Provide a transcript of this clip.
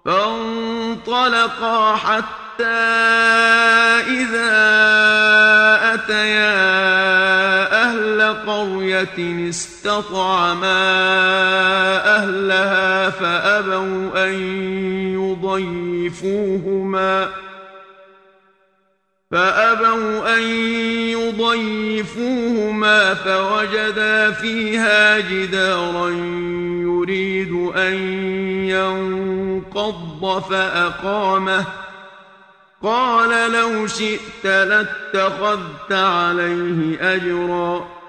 فانطلقا حتى إذا أتيا أهل قرية استطعما أهلها فأبوا أن يضيفوهما فوجدا فيها جدارا يريد أن ينقض فأقامه قال لو شئت لاتخذت عليه أجرا